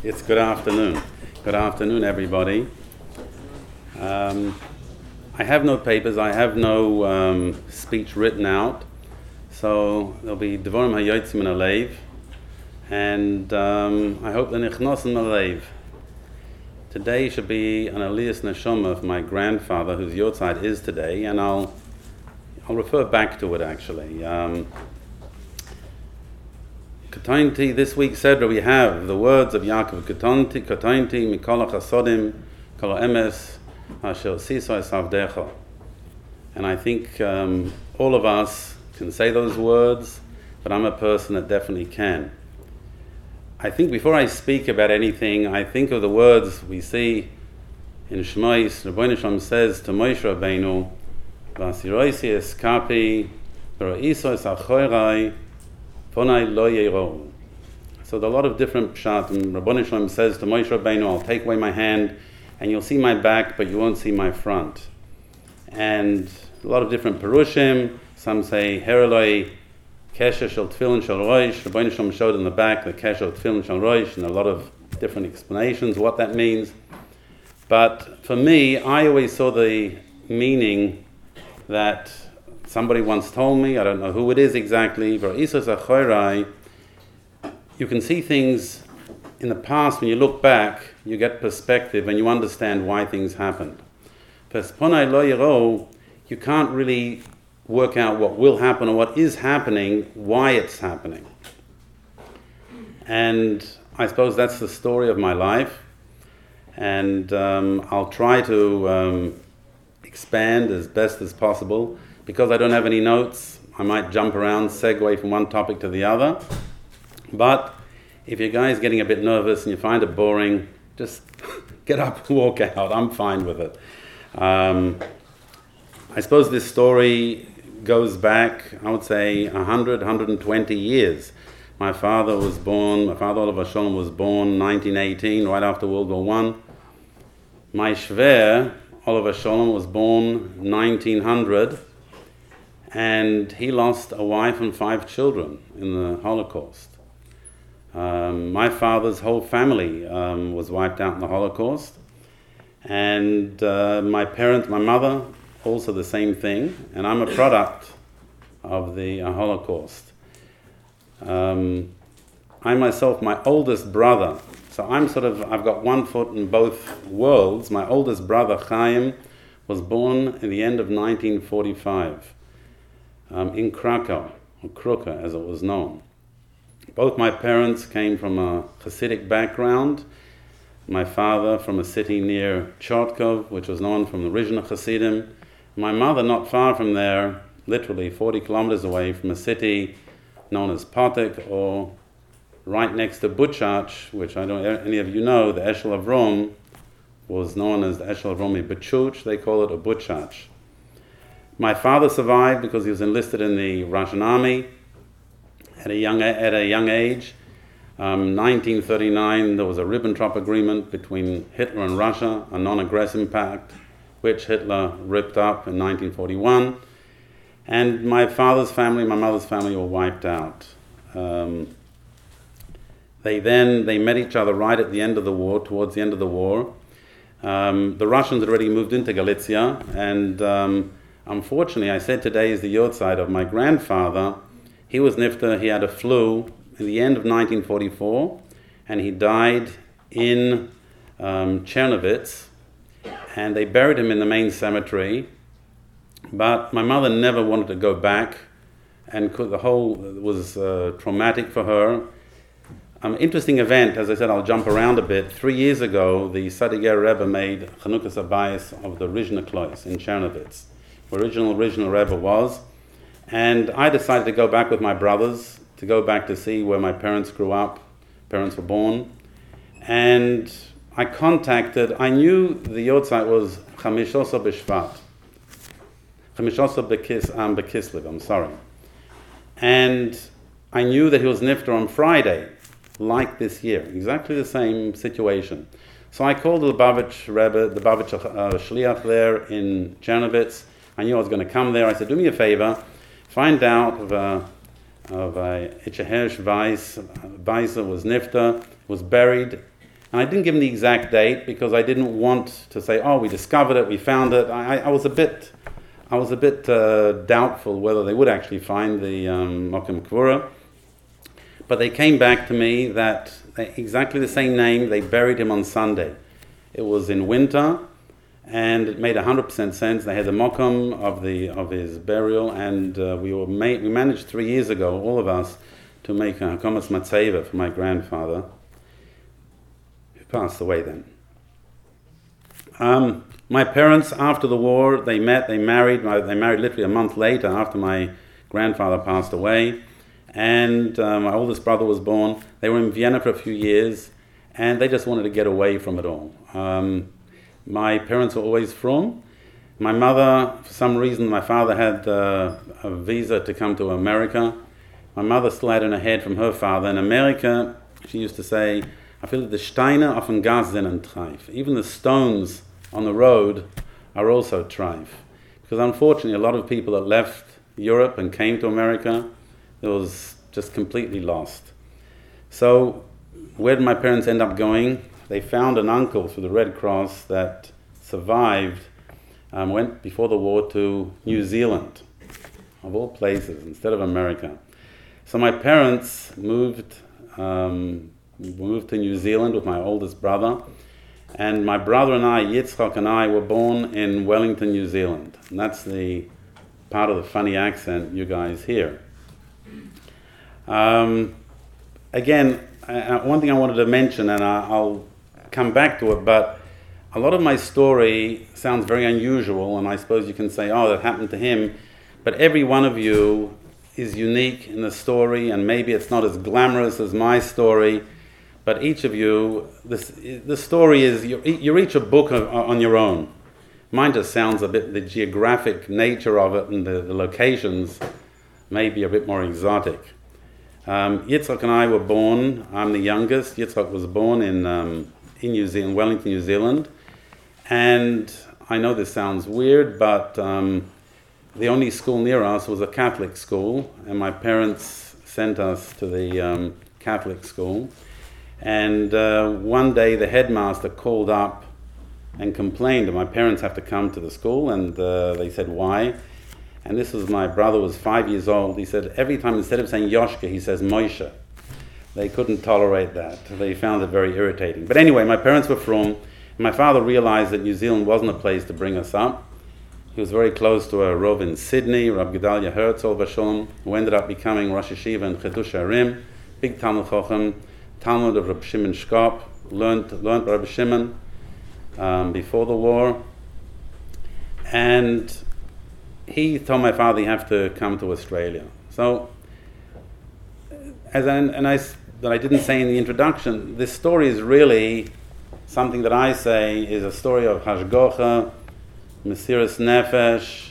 It's good afternoon. Good afternoon, everybody. I have no papers. I have no speech written out. So there'll be Devorim Hayotzim min Halev, and I hope the Nichnosim Halev. Today should be an Aliyas Neshama of my grandfather, whose Yortzeit is today, and I'll refer back to it actually. Katonti, this week's Sedra we have the words of Yaakov Katonti, Mikol HaChasodim, Kol HaEmes, Asher Sisai Savdecha. And I think all of us can say those words, but I'm a person that definitely can. I think before I speak about anything, I think of the words we see in Shemais. Rabbeinu Shalom says to Moshe Rabbeinu, Vasiroisi eskapi, V'ro'isos achorai, Ponai lo yero. So there are a lot of different pshat, and Rabbeinu Shalom says to Moshe Rabbeinu, I'll take away my hand, and you'll see my back, but you won't see my front. And a lot of different perushim. Some say Hereloi Kesher Shel Tefillin Shel Rosh. Rabbeinu Shalom showed in the back the Kesher Tefillin Shel Rosh, and a lot of different explanations what that means. But for me, I always saw the meaning that somebody once told me, I don't know who it is exactly, you can see things in the past. When you look back, you get perspective and you understand why things happened. You can't really work out what will happen or what is happening, why it's happening. And I suppose that's the story of my life. And I'll try to expand as best as possible. Because I don't have any notes, I might jump around, segue from one topic to the other. But if you guys getting a bit nervous and you find it boring, just get up and walk out. I'm fine with it. I suppose this story goes back, I would say, 100, 120 years. My father Oliver Sholem, was born 1918, right after World War I. My Shver, Oliver Sholem, was born 1900. And he lost a wife and 5 children in the Holocaust. My father's whole family was wiped out in the Holocaust. And my mother, also the same thing. And I'm a product of the Holocaust. I myself, my oldest brother, so I've got one foot in both worlds. My oldest brother, Chaim, was born in the end of 1945. In Krakow, or Kruka as it was known. Both my parents came from a Hasidic background. My father from a city near Chortkov, which was known from the original Hasidim. My mother not far from there, literally 40 kilometers away, from a city known as Potek, or right next to Buchach, which I don't know any of you know, the Eshel Avrom was known as the Eshel Avromi Bechuch. They call it a Buchach. My father survived because he was enlisted in the Russian army at a young age. 1939, there was a Ribbentrop Agreement between Hitler and Russia, a non-aggression pact, which Hitler ripped up in 1941. And my father's family, my mother's family were wiped out. They met each other right at the end of the war, towards the end of the war. The Russians had already moved into Galicia, and unfortunately, I said today is the Yortzeit of my grandfather. He was nifter, he had a flu in the end of 1944, and he died in Chernovitz, and they buried him in the main cemetery. But my mother never wanted to go back, and the whole was traumatic for her. Interesting event, as I said, I'll jump around a bit. 3 years ago, the Sadiger Rebbe made Chanukas Abayis of the Rizhna Klois in Chernovitz. Original Rebbe was, and I decided to go back with my brothers, to go back to see where my parents grew up, parents were born, and I knew the Yortzeit was Chamishosa B'Shvat, Chamishosa B'Kislev, I'm sorry, and I knew that he was nifter on Friday, like this year, exactly the same situation. So I called the Lubavitch Rebbe, the Lubavitch Shliach there in Chernovitz. I knew I was going to come there. I said, do me a favor, find out of a Itchehersh Weiss was nifta, was buried And I didn't give him the exact date because I didn't want to say, oh, we discovered it, we found it. I was a bit doubtful whether they would actually find the Mokim Kvura. But they came back to me that exactly the same name, they buried him on Sunday. It was in winter, and it made 100% sense. They had the Mokum of his burial, and we managed 3 years ago, all of us, to make a Hakomas Matzeva for my grandfather, who passed away then. My parents, after the war, they married literally a month later after my grandfather passed away. And my oldest brother was born. They were in Vienna for a few years, and they just wanted to get away from it all. My parents were always from. My mother, for some reason, my father had a visa to come to America. My mother still had in her head from her father. In America, she used to say, I feel that the Steine auf dem Gas sind treif. Even the stones on the road are also treif. Because unfortunately, a lot of people that left Europe and came to America, it was just completely lost. So where did my parents end up going? They found an uncle through the Red Cross that survived, went before the war to New Zealand, of all places, instead of America. So my parents moved to New Zealand with my oldest brother, and my brother and I, Yitzchak and I, were born in Wellington, New Zealand. And that's the part of the funny accent you guys hear. Again, one thing I wanted to mention, and I'll come back to it, but a lot of my story sounds very unusual, and I suppose you can say, oh, that happened to him, but every one of you is unique in the story, and maybe it's not as glamorous as my story, but each of you, the story is, you're each a book on your own. Mine just sounds a bit, the geographic nature of it and the locations may be a bit more exotic. Yitzchak and I were born, I'm the youngest. Yitzchak was born in New Zealand, Wellington, New Zealand. And I know this sounds weird, but the only school near us was a Catholic school, and my parents sent us to the Catholic school. And one day the headmaster called up and complained that my parents have to come to the school, and they said, why? And this was, my brother was 5 years old. He said every time, instead of saying Yoshka, he says Moshe. They couldn't tolerate that. They found it very irritating. But anyway, my parents were from. My father realized that New Zealand wasn't a place to bring us up. He was very close to a Rav in Sydney, Rav Gedalia Herzl Vashon, who ended up becoming Rosh Hashiva in Chedush Harim, big Talmud Chochem, Talmud of Reb Shimon Shkop, learned Reb Shimon before the war. And he told my father, you have to come to Australia. So, that I didn't say in the introduction, this story is really something that I say is a story of Hashgocha, Mesiras Nefesh,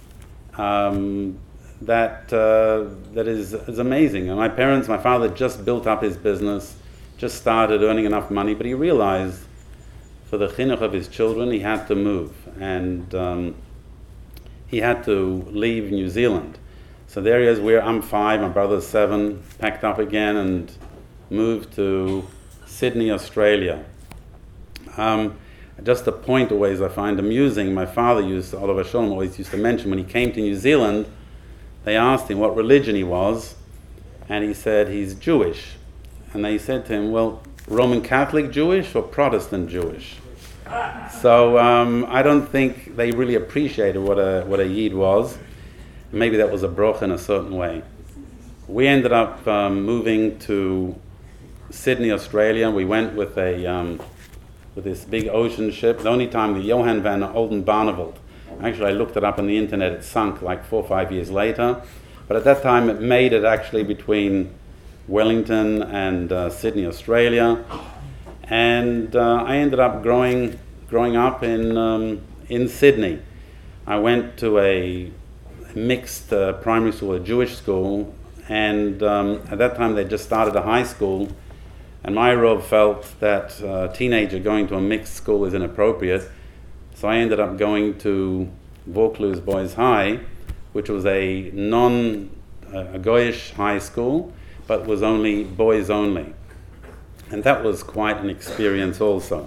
that is amazing. And my father just built up his business, just started earning enough money, but he realized for the chinuch of his children, he had to move. And he had to leave New Zealand. So there he is, where I'm 5, my brother's 7, packed up again and moved to Sydney, Australia. Just a point always I find amusing, my father Oliver Sholem always used to mention, when he came to New Zealand, they asked him what religion he was, and he said he's Jewish. And they said to him, well, Roman Catholic Jewish or Protestant Jewish? So I don't think they really appreciated what a Yid was. Maybe that was a broch in a certain way. We ended up moving to Sydney, Australia. We went with with this big ocean ship. The only time the Johan van Oldenbarneveld. Actually, I looked it up on the internet. It sunk like 4 or 5 years later. But at that time, it made it actually between Wellington and Sydney, Australia. And I ended up growing up in Sydney. I went to a mixed primary school, a Jewish school, and at that time they just started a high school, and my Rav felt that a teenager going to a mixed school is inappropriate, so I ended up going to Vaucluse Boys High, which was a Goyish high school, but was only boys only. And that was quite an experience also.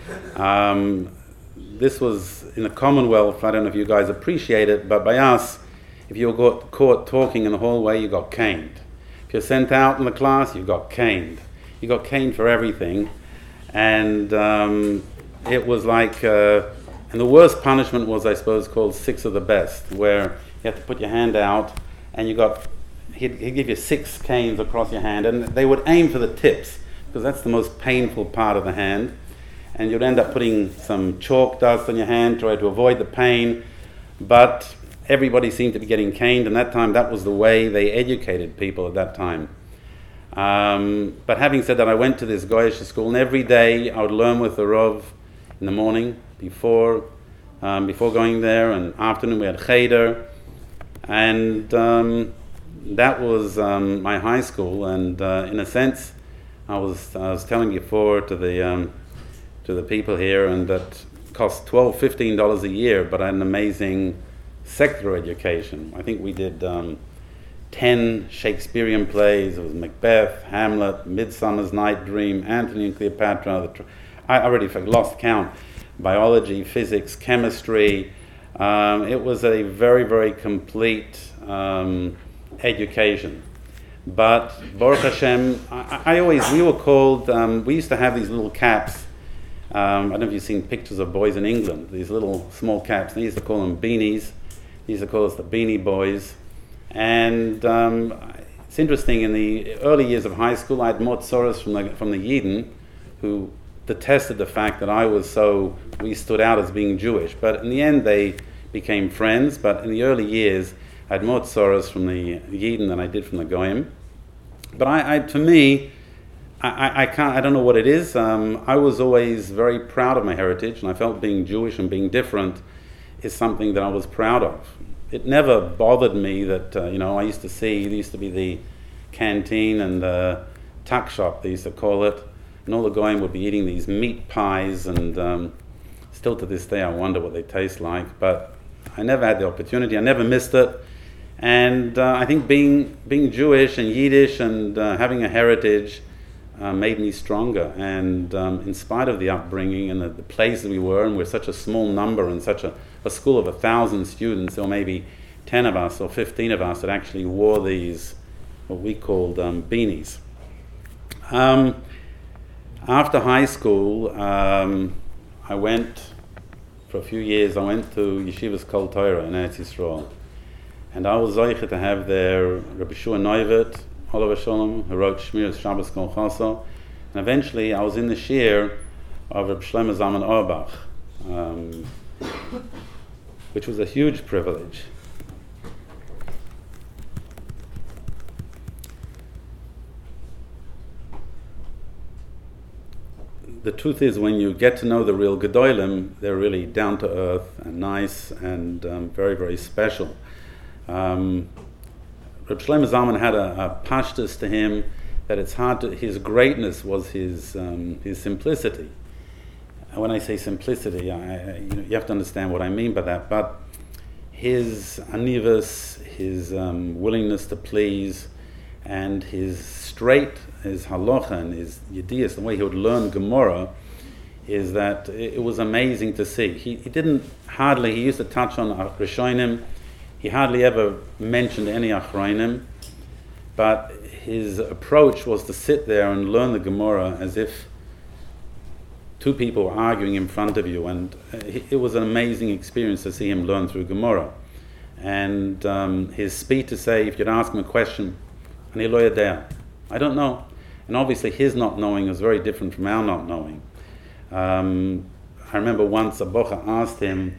This was in the Commonwealth. I don't know if you guys appreciate it, but by us, if you got caught talking in the hallway, you got caned. If you're sent out in the class, you got caned. You got caned for everything. And it was like, and the worst punishment was, I suppose, called six of the best, where you have to put your hand out, and he'd give you 6 canes across your hand, and they would aim for the tips, because that's the most painful part of the hand. And you'd end up putting some chalk dust on your hand, try to avoid the pain, but everybody seemed to be getting caned, and that was the way they educated people at that time. But having said that, I went to this Goyish school, and every day I would learn with the Rav in the morning, before going there, and afternoon we had Cheder, and that was my high school. And in a sense, I was telling before to the people here, and that cost $12-15 a year, but I had an amazing secular education. I think we did 10 Shakespearean plays. It was Macbeth, Hamlet, Midsummer's Night Dream, Antony and Cleopatra. I already lost count. Biology, physics, chemistry. It was a very, very complete education. But Baruch Hashem, we were called, we used to have these little caps. I don't know if you've seen pictures of boys in England, these little small caps. They used to call them beanies. They used to call us the Beanie Boys. And it's interesting, in the early years of high school, I had more tzoros from the Yidden, who detested the fact that we stood out as being Jewish. But in the end, they became friends. But in the early years, I had more tzoros from the Yidden than I did from the Goyim. But I don't know what it is. I was always very proud of my heritage, and I felt being Jewish and being different is something that I was proud of. It never bothered me that, I used to see, there used to be the canteen and the tuck shop, they used to call it, and all the Goyim would be eating these meat pies, and still to this day I wonder what they taste like, but I never had the opportunity, I never missed it. And I think being Jewish and Yiddish and having a heritage made me stronger. And in spite of the upbringing and the place that we were, and we're such a small number and such a school of 1,000 students, or maybe 10 of us or 15 of us that actually wore these, what we called beanies. After high school, I went, for a few years, I went to Yeshivas Kol Torah in Eretz Yisrael. And I was zeicha to have there Rabbi Shua Neuvet, Olav Shalom, who wrote Shmiras Shabbos Kol Chaso. And eventually I was in the shir of Rabbi Shlomo Zalman Auerbach, which was a huge privilege. The truth is, when you get to know the real Gedolim, they're really down to earth and nice and very, very special. Reb Shlomo Zalman had a pashtus to him that it's hard to. His greatness was his simplicity. And when I say simplicity, you have to understand what I mean by that. But his anivus, his willingness to please, and his halacha and his yediyas, the way he would learn Gemara, is that it was amazing to see. He used to touch on Rishonim. He hardly ever mentioned any Achronim, but his approach was to sit there and learn the Gemara as if two people were arguing in front of you, and it was an amazing experience to see him learn through Gemara. And his speed to say, if you'd ask him a question, and he'll lawyer there, I don't know. And obviously his not knowing was very different from our not knowing. I remember once a bocha asked him,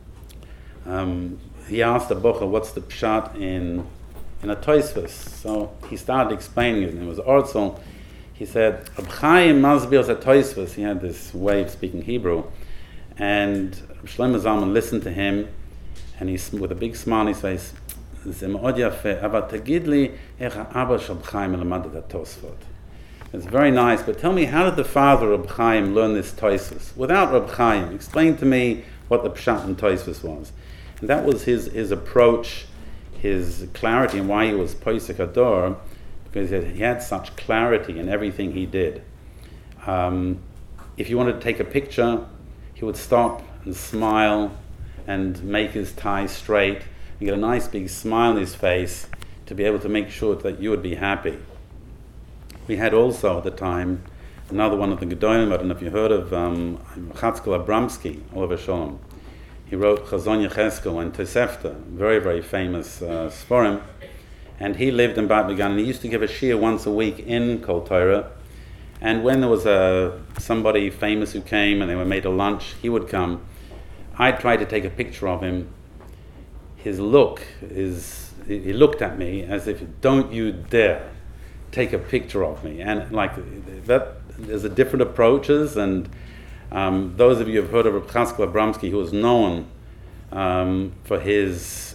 he asked the bocha, what's the pshat in a Tosfos? So he started explaining it, and it was Orzel. He said, Reb Chaim Masbir a Tosfos. He had this way of speaking Hebrew, and Shlomo Zalman listened to him, and he, with a big smile on his face, it's very nice, but tell me, how did the father of Reb Chaim learn this Tosfos? Without Reb Chaim, explain to me what the pshat in Tosfos was. And that was his approach, his clarity, and why he was Posek Ador, because he had such clarity in everything he did. If you wanted to take a picture, he would stop and smile and make his tie straight and get a nice big smile on his face to be able to make sure that you would be happy. We had also at the time another one of the Gedolim. I don't know if you heard of Chatzkel Abramsky, Oliver Sholem. He wrote Chazon Yecheskel and Tosefta, very, very famous Sforim. And he lived in Bat Began, and he used to give a shiur once a week in Kol Torah. And when there was somebody famous who came and they were made a lunch, he would come. I tried to take a picture of him. His look he looked at me as if, don't you dare take a picture of me. And like that, there's different approaches, and those of you who have heard of Reb Chatzkel Abramsky, who was known for his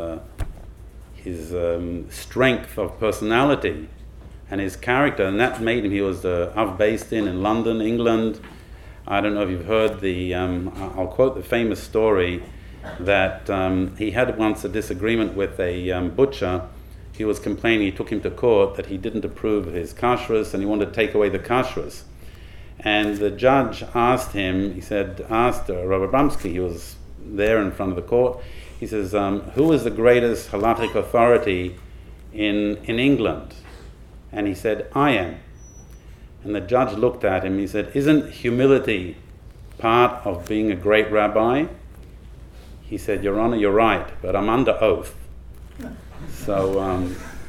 strength of personality and his character, and that made him, he was the Av Beis Din in London, England. I don't know if you've heard I'll quote the famous story that he had once a disagreement with a butcher. He was complaining, he took him to court that he didn't approve of his kashrus and he wanted to take away the kashrus. And the judge asked him, asked Rabbi Abramsky, he was there in front of the court, he says, who is the greatest halachic authority in England? And he said, I am. And the judge looked at him, he said, isn't humility part of being a great rabbi? He said, Your Honor, you're right, but I'm under oath. So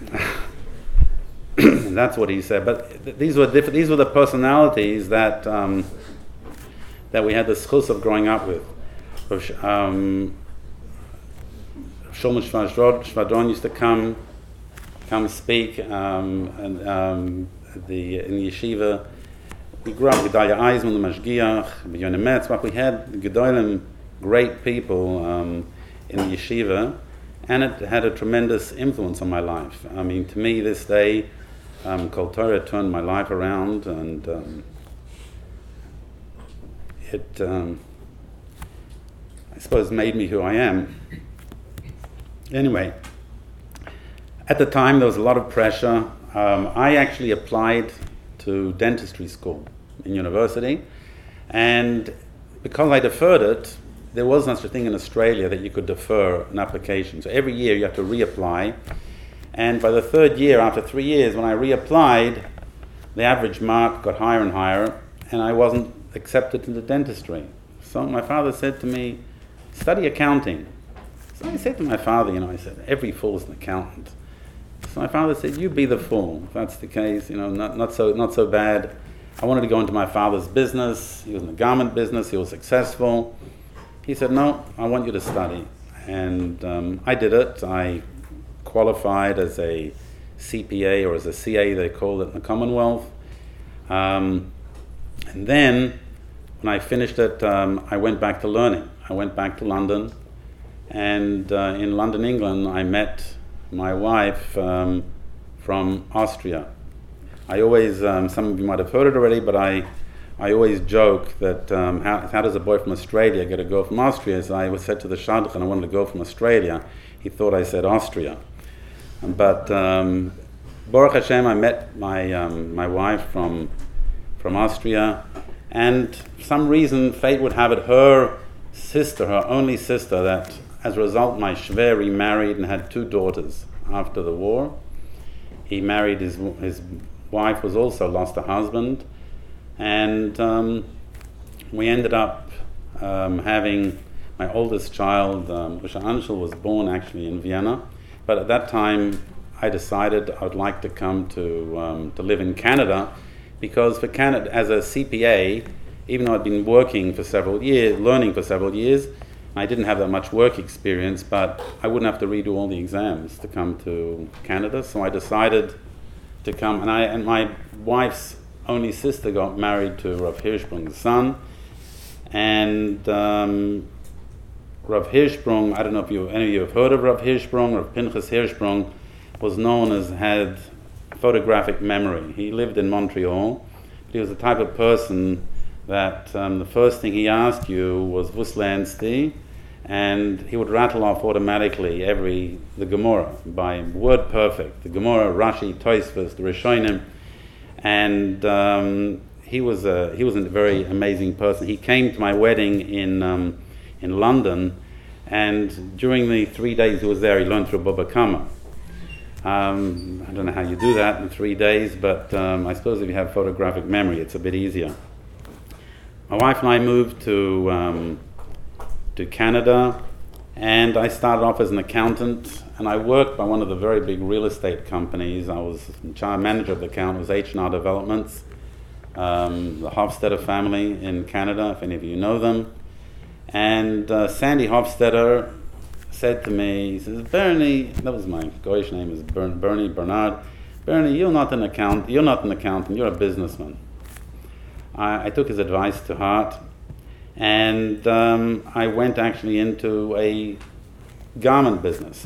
that's what he said. But these were the personalities that that we had the schus of growing up with. Shlomo Shvadron used to come speak in the yeshiva. We grew up with Gedalia Eisman, the Mashgiach, B'Yonah Metzbach. We had Gedolim, great people in the yeshiva, and it had a tremendous influence on my life. I mean, to me, this day, Kol Torah turned my life around, and it, I suppose, made me who I am. Anyway, at the time, there was a lot of pressure. I actually applied to dentistry school in university, and because I deferred it, there was such a thing in Australia that you could defer an application. So every year you have to reapply, and by the third year, after 3 years, when I reapplied, the average mark got higher and higher, and I wasn't accepted into dentistry. So my father said to me, study accounting. So I said to my father, I said, every fool's an accountant. So my father said, you be the fool. If that's the case, not so bad. I wanted to go into my father's business. He was in the garment business. He was successful. He said, no, I want you to study. And I did it. I qualified as a CPA, or as a CA, they called it in the Commonwealth. And then, when I finished it, I went back to learning. I went back to London. And in London, England, I met my wife from Austria. I always, some of you might have heard it already, but I always joke that how does a boy from Australia get a girl from Austria? So I said to the shadchan I wanted a girl from Australia. He thought I said Austria. But Baruch Hashem, I met my wife from Austria, and for some reason fate would have it, her sister, her only sister, that as a result my shver remarried and had 2 daughters after the war. He married his wife, was also lost a husband, and we ended up having my oldest child, Usha Anshel, was born actually in Vienna. But at that time, I decided I would like to come to live in Canada, because for Canada, as a CPA, even though I'd been working for several years, learning for several years, I didn't have that much work experience, but I wouldn't have to redo all the exams to come to Canada. So I decided to come, and my wife's only sister got married to Rav Hirschsprung's son, and Rav Hirschsprung, I don't know if any of you have heard of Rav Hirschsprung. Rav Pinchas Hirschsprung was known as had photographic memory. He lived in Montreal. He was the type of person that the first thing he asked you was "Vus lernst di?" and he would rattle off automatically the Gemara by word perfect. The Gemara, Rashi, Tosfos, the Rishonim, and he was a very amazing person. He came to my wedding in London, and during the 3 days he was there, he learned through Baba Kama. I don't know how you do that in 3 days, but I suppose if you have photographic memory, it's a bit easier. My wife and I moved to Canada, and I started off as an accountant, and I worked by one of the very big real estate companies. I was manager of the account, was H&R Developments, the Hofstadter family in Canada, if any of you know them. And Sandy Hofstadter said to me, he says, Bernie, that was my Goyish name, is Bernie Bernard. Bernie, you're not an accountant, you're a businessman. I took his advice to heart, and I went actually into a garment business.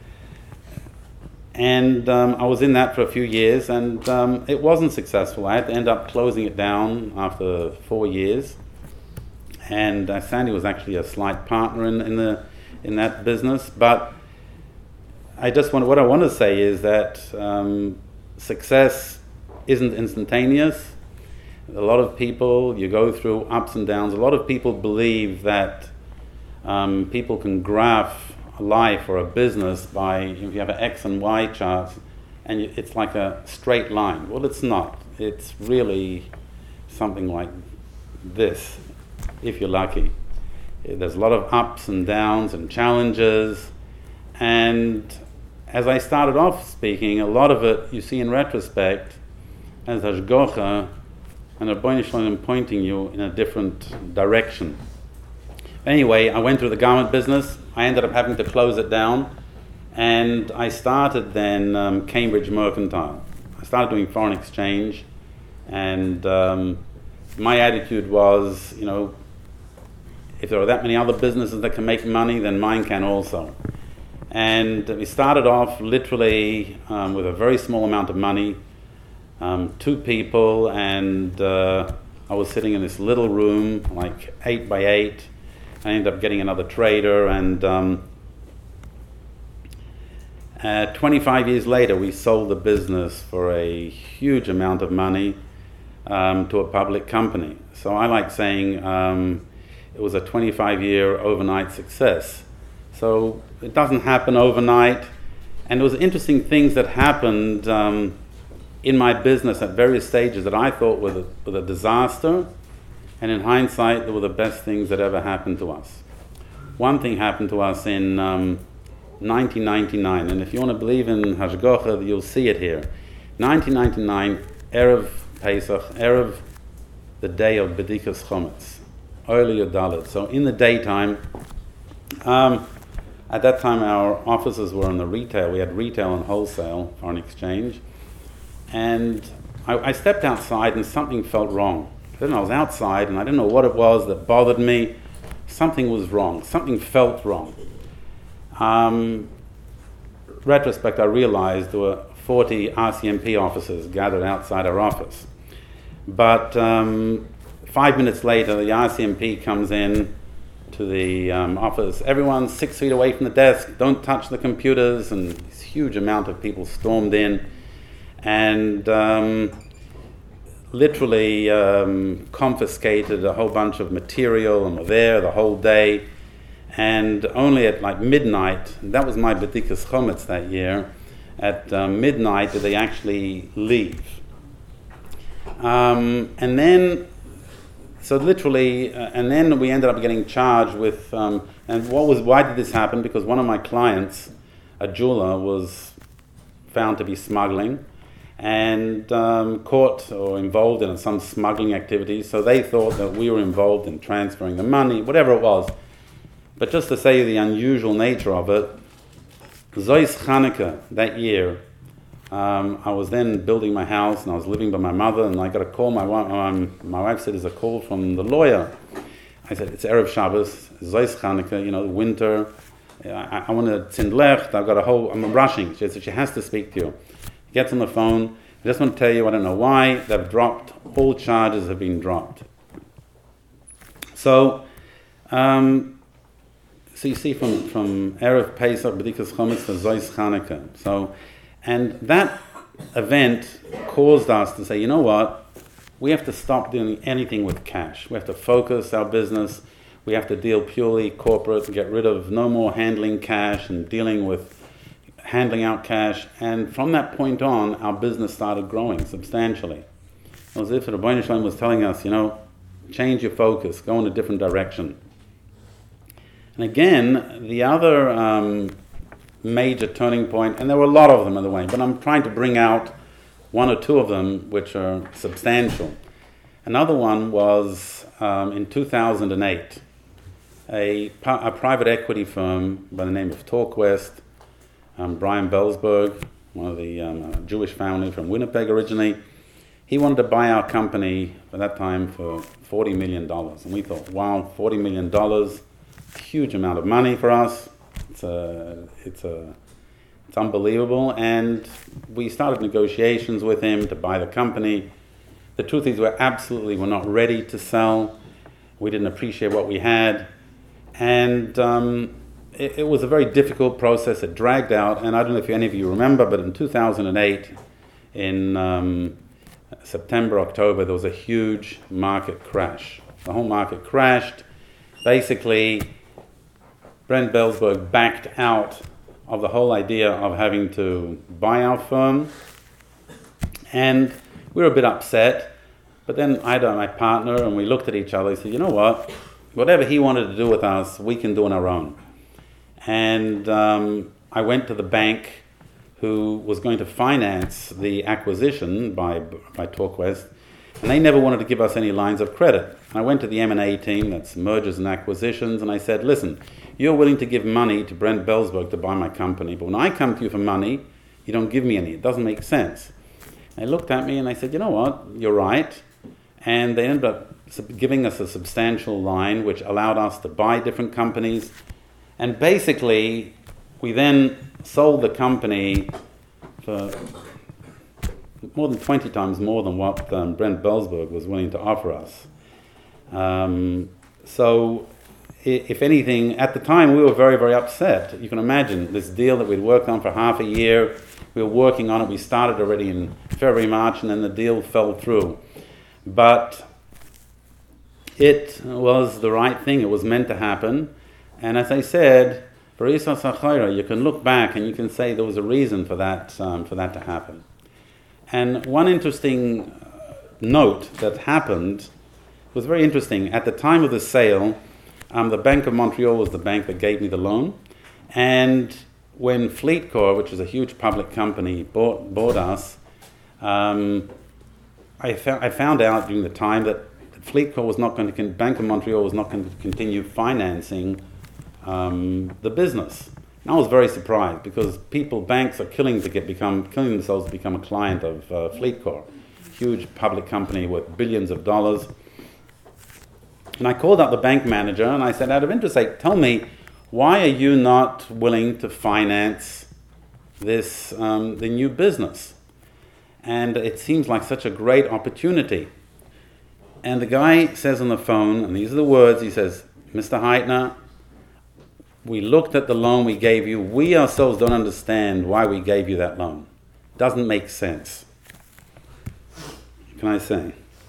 I was in that for a few years, and it wasn't successful. I had to end up closing it down after 4 years. And Sandy was actually a slight partner in that business. But what I want to say is that success isn't instantaneous. A lot of people, you go through ups and downs. A lot of people believe that people can graph a life or a business by, if you have an X and Y chart, and it's like a straight line. Well, it's not. It's really something like this, if you're lucky. There's a lot of ups and downs and challenges. And as I started off speaking, a lot of it you see in retrospect as hashgocha, and Rabbeinu Shalom pointing you in a different direction. Anyway, I went through the garment business. I ended up having to close it down, and I started then Cambridge Mercantile. I started doing foreign exchange, and my attitude was, if there are that many other businesses that can make money, then mine can also. And we started off literally with a very small amount of money, 2 people, and I was sitting in this little room, like 8 by 8. I ended up getting another trader, and 25 years later, we sold the business for a huge amount of money to a public company. So I like saying it was a 25-year overnight success. So it doesn't happen overnight, and there was interesting things that happened in my business at various stages that I thought were a disaster, and in hindsight, they were the best things that ever happened to us. One thing happened to us in 1999, and if you want to believe in Hashgocha, you'll see it here. 1999, Erev Pesach, Erev, the day of Bedikas Chometz, early Yodalit. So in the daytime, at that time our offices were in the retail. We had retail and wholesale, foreign exchange. And I stepped outside and something felt wrong. Then I was outside and I didn't know what it was that bothered me. Something was wrong. Something felt wrong. Retrospect, I realized there were 40 RCMP officers gathered outside our office. But 5 minutes later, the RCMP comes in to the office. Everyone's 6 feet away from the desk. Don't touch the computers. And this huge amount of people stormed in. And literally confiscated a whole bunch of material and were there the whole day. And only at like midnight, that was my Bedikas Chometz that year, at midnight did they actually leave. And then we ended up getting charged with, why did this happen? Because one of my clients, a jeweler, was found to be smuggling and caught or involved in some smuggling activities. So they thought that we were involved in transferring the money, whatever it was. But just to say the unusual nature of it, Zois Chanukah that year, I was then building my house and I was living by my mother, and I got a call. My wife said, "There's a call from the lawyer." I said, "It's Erev Shabbos, Zois Chanukah, winter. I want to tzindlecht. I'm rushing." She said, "She has to speak to you." He gets on the phone. I just want to tell you, I don't know why, they've dropped, all charges have been dropped. So you see from Erev Pesach, Bedikas Chometz to Zois Chanukah. So, and that event caused us to say, you know what, we have to stop doing anything with cash. We have to focus our business. We have to deal purely corporate and get rid of no more handling cash and dealing with handling out cash. And from that point on, our business started growing substantially. It was as if Rabbeinu Shalom was telling us, change your focus, go in a different direction. And again, the other major turning point, and there were a lot of them, by the way, but I'm trying to bring out one or two of them which are substantial. Another one was in 2008, a private equity firm by the name of TalkWest, Brian Belsberg, one of the Jewish family from Winnipeg originally, he wanted to buy our company at that time for $40 million. And we thought, wow, $40 million, huge amount of money for us. It's unbelievable. And we started negotiations with him to buy the company. The truth is, we were not ready to sell. We didn't appreciate what we had. And it was a very difficult process. It dragged out. And I don't know if any of you remember, but in 2008, in September, October, there was a huge market crash. The whole market crashed. Basically, Brent Belsberg backed out of the whole idea of having to buy our firm. And we were a bit upset. But then I had my partner, and we looked at each other and said, you know what? Whatever he wanted to do with us, we can do on our own. And I went to the bank who was going to finance the acquisition by TalkWest, and they never wanted to give us any lines of credit. I went to the M&A team, that's mergers and acquisitions, and I said, listen, you're willing to give money to Brent Belsberg to buy my company, but when I come to you for money, you don't give me any. It doesn't make sense. They looked at me and I said, you know what, you're right. And they ended up giving us a substantial line which allowed us to buy different companies. And basically, we then sold the company for more than 20 times more than what Brent Belsberg was willing to offer us. So, if anything, at the time we were very, very upset. You can imagine this deal that we'd worked on for half a year. We were working on it. We started already in February, March, and then the deal fell through. But it was the right thing. It was meant to happen. And as I said, for Isa Sachaira, you can look back and you can say there was a reason for that to happen. And one interesting note that happened was very interesting. At the time of the sale, the Bank of Montreal was the bank that gave me the loan. And when FleetCor, which is a huge public company, bought us, I found out during the time that FleetCor was not going to, Bank of Montreal was not going to continue financing the business. And I was very surprised because banks are killing themselves to become a client of FleetCor, huge public company worth billions of dollars. And I called up the bank manager and I said, out of interest, tell me, why are you not willing to finance this the new business? And it seems like such a great opportunity. And the guy says on the phone, and these are the words, he says, Mr. Heitner, we looked at the loan we gave you. We ourselves don't understand why we gave you that loan. Doesn't make sense. What can I say?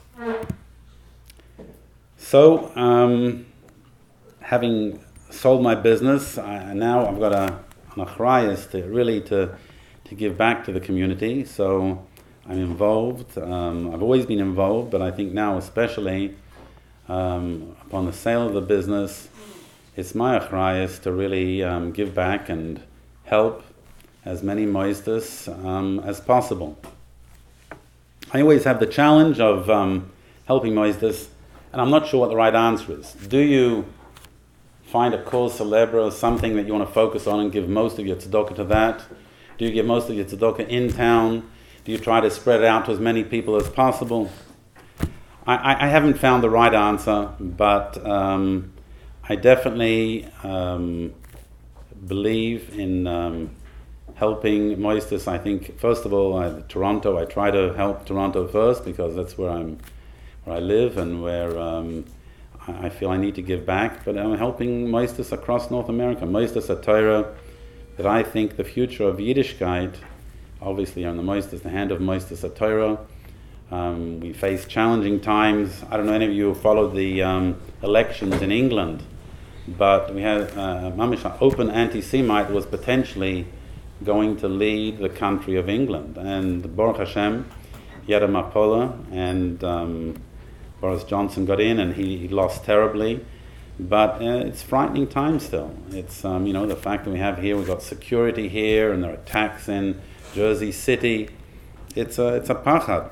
So, having sold my business, now I've got an achrayus to give back to the community. So I'm involved. I've always been involved, but I think now especially upon the sale of the business, it's my achrayus to really give back and help as many moistus as possible. I always have the challenge of helping moistus, and I'm not sure what the right answer is. Do you find a cause célèbre, something that you want to focus on and give most of your tzedakah to that? Do you give most of your tzedakah in town? Do you try to spread it out to as many people as possible? I haven't found the right answer, but I definitely believe in helping moistus. I think, first of all, Toronto, I try to help Toronto first because that's where I live and where I feel I need to give back. But I'm helping moistus across North America, moistus a Torah, that I think the future of Yiddishkeit, obviously on the moistus, the hand of moistus a Torah, We face challenging times. I don't know any of you who followed the elections in England, but we had Mamish, an open anti-Semite was potentially going to lead the country of England. And Baruch Hashem, he had a mapola, and Boris Johnson got in, and he lost terribly. But it's frightening times still. It's the fact that we have here, we've got security here, and there are attacks in Jersey City. It's a pachad.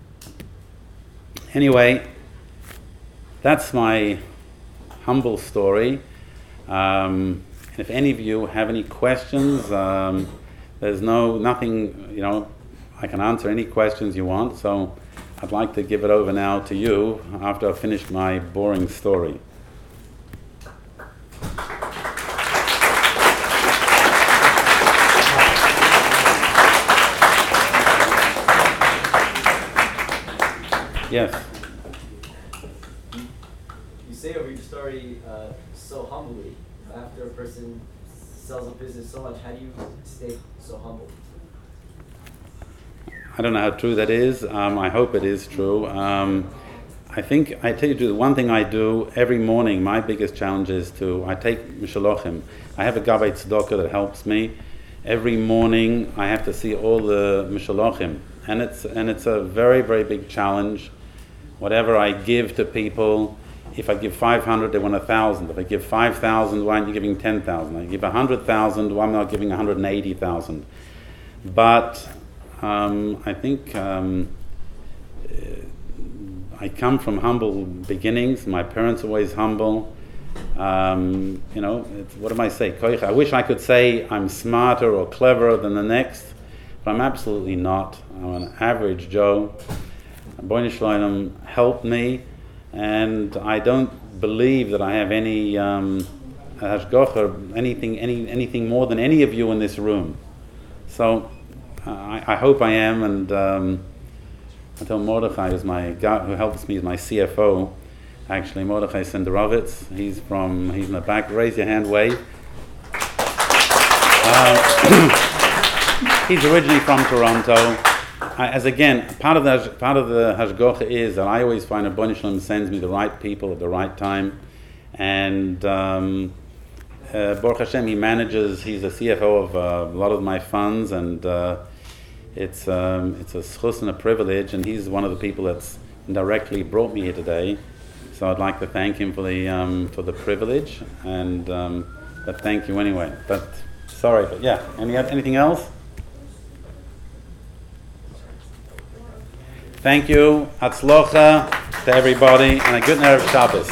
Anyway, that's my humble story. If any of you have any questions, there's nothing, I can answer any questions you want. So I'd like to give it over now to you after I've finished my boring story. Yes. You say over your story so humbly. After a person sells a business so much, how do you stay so humble? I don't know how true that is. I hope it is true. I think, I tell you the one thing I do every morning, my biggest challenge is I take Mishalochim. I have a Gabbai Tzedakah that helps me. Every morning I have to see all the Mishalochim. And it's a very, very big challenge. Whatever I give to people, if I give 500, they want 1,000. If I give 5,000, why aren't you giving 10,000? I give 100,000, why am I not giving 180,000? But I think I come from humble beginnings. My parents were always humble. What am I say? I wish I could say I'm smarter or cleverer than the next, but I'm absolutely not. I'm an average Joe. Boine Shloim helped me, and I don't believe that I have any hashgacha, anything more than any of you in this room. So I hope I am, and I tell Mordechai, who helps me, is my CFO. Actually, Mordechai Senderovitz. He's in the back. Raise your hand, wave. He's originally from Toronto. Part of the hashgacha is that I always find that Boine Shloim sends me the right people at the right time, and Baruch Hashem, he's the CFO of a lot of my funds, and it's a schus and a privilege, and he's one of the people that's indirectly brought me here today. So I'd like to thank him for the privilege, and but thank you anyway. But sorry, but yeah. Anything else? Thank you. Hatzlocha to everybody, and a good night of Shabbos.